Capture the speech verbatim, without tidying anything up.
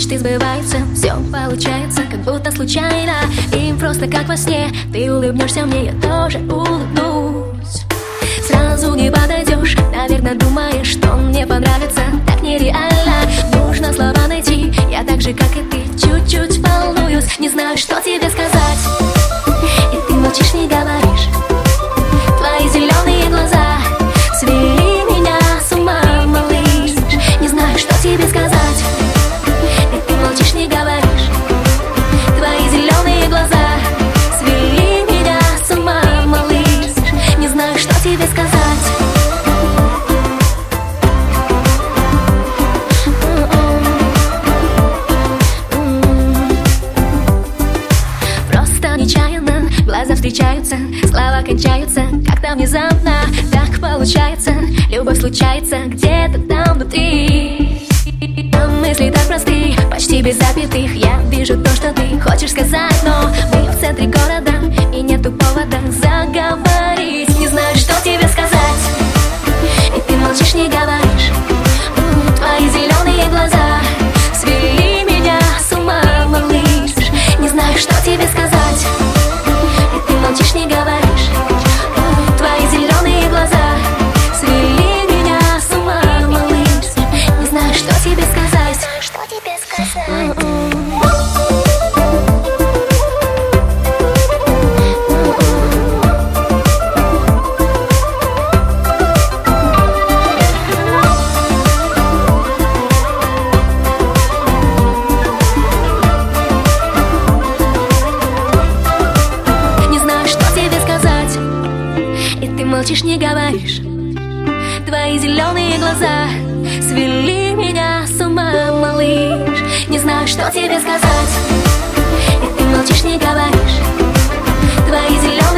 мечты сбываются, все получается, как будто случайно. И просто как во сне, ты улыбнешься мне, я тоже улыбнусь. Сразу не подойдешь, наверное, думаешь, что мне понравится. Так нереально, нужно слова найти. Я так же, как и ты, чуть-чуть волнуюсь. Не знаю, что тебе сказать, и ты молчишь, не говоришь. Твои зеленые глаза свели меня с ума, малыш. Не знаю, что тебе сказать, и ты молчишь, не говоришь. Твои зеленые глаза свели меня с ума, малыш. Не знаю, что тебе сказать. Просто нечаянно глаза встречаются, слова кончаются как-то внезапно. Так получается, любовь случается где-то там внутри. А мысли так просты, почти без запятых. Я вижу то, что ты хочешь сказать, но мы в центре города, и нету повода заговорить. Не знаю, что тебе сказать, и ты молчишь, не говоришь. Твои зеленые глаза свели меня с ума, малыш. Не знаю, что тебе сказать, и ты молчишь, не говоришь. Твои зеленые глаза свели меня с ума, малыш. Не знаю, что тебе сказать. Что тебе сказать? Молчишь, не говоришь. Твои зеленые глаза свели меня с ума, малыш. Не знаю, что тебе сказать, и ты молчишь, не говоришь. Твои зеленые